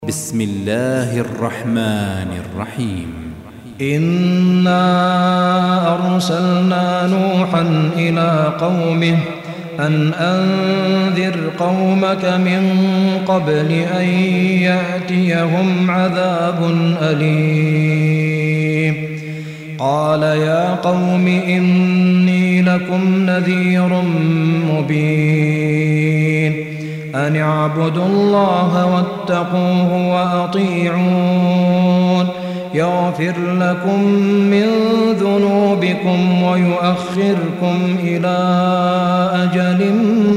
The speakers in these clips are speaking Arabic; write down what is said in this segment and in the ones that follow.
بسم الله الرحمن الرحيم. إنا أرسلنا نوحا إلى قومه أن أنذر قومك من قبل أن يأتيهم عذاب أليم. قال يا قوم إني لكم نذير مبين أن اعبدوا الله واتقوه وأطيعون يغفر لكم من ذنوبكم ويؤخركم إلى أجل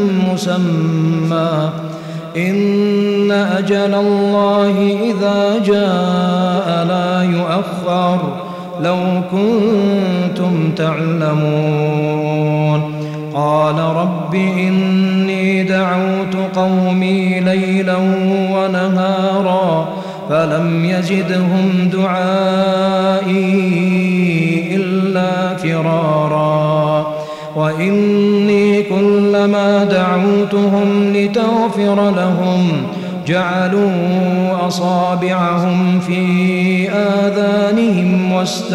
مسمى إن أجل الله إذا جاء لا يؤخر لو كنتم تعلمون. قال رب إني دعوت قومي ليلا ونهارا فلم يزدهم دعائي إلا فرارا وإني كلما دعوتهم لتغفر لهم جعلوا أصابعهم في آذانهم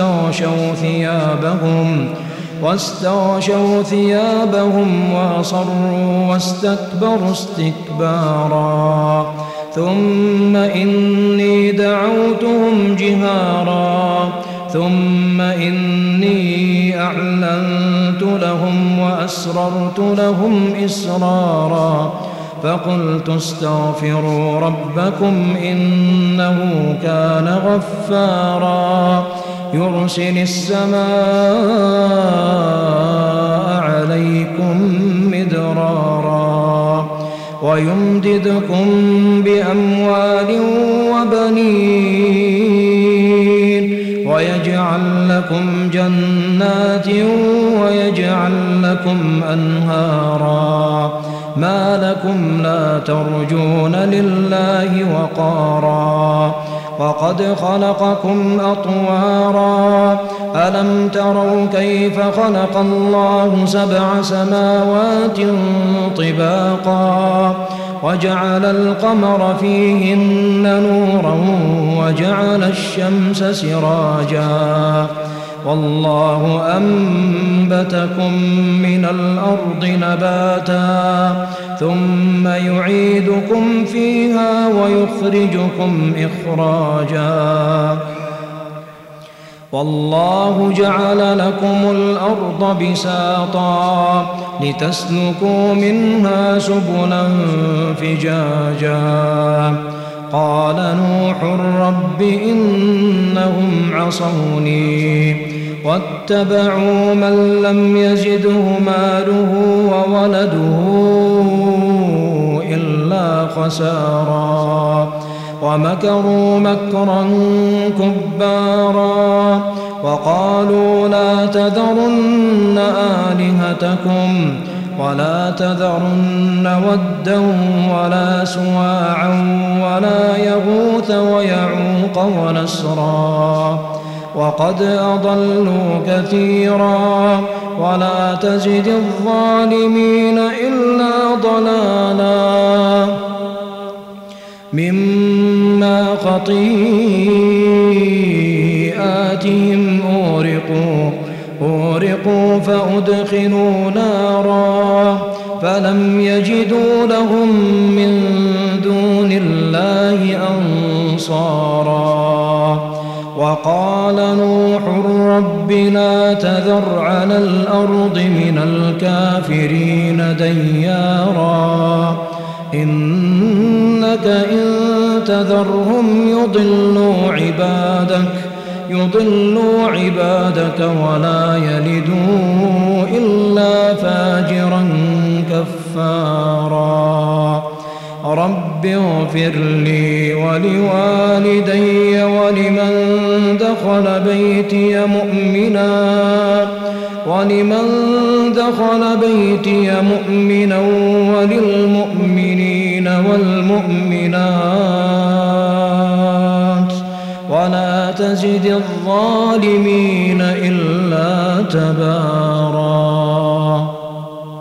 واستغشوا ثيابهم وأصروا واستكبروا استكبارا ثم إني دعوتهم جهارا ثم إني أعلنت لهم وأسررت لهم إسرارا فقلت استغفروا ربكم إنه كان غفارا يرسل السماء عليكم مدرارا ويمددكم بأموال وبنين ويجعل لكم جنات ويجعل لكم أنهارا ما لكم لا ترجون لله وقارا وقد خلقكم أطوارا ألم تروا كيف خلق الله 7 سماوات طباقا وجعل القمر فيهن نورا وجعل الشمس سراجا والله أنبتكم من الأرض نباتا ثم يعيدكم فيها ويخرجكم إخراجا والله جعل لكم الأرض بساطا لتسلكوا منها سبلا فجاجا قال نوح رب إنهم عصوني واتبعوا من لم يزده ماله وولده إلا خسارا ومكروا مكرا كبارا وقالوا لا تذرن آلهتكم ولا تذرن ودا ولا سواعا ولا يغوث ويعوق ونسرا وقد أضلوا كثيرا ولا تزد الظالمين إلا ضلالا مما خطيئاتهم أورقوا فأدخلوا نارا فلم يجدوا لهم من دون الله أنصارا وقال نوح رب لا تذر على الأرض من الكافرين ديارا إنك إن تذرهم يضلوا عبادك ولا يلدوا إلا فاجرا كفارا رب اغفر لي ولوالدي ولمن دخل بيتي مؤمنا وللمؤمنين والمؤمنات ولا تزد الظالمين إلا تبارا.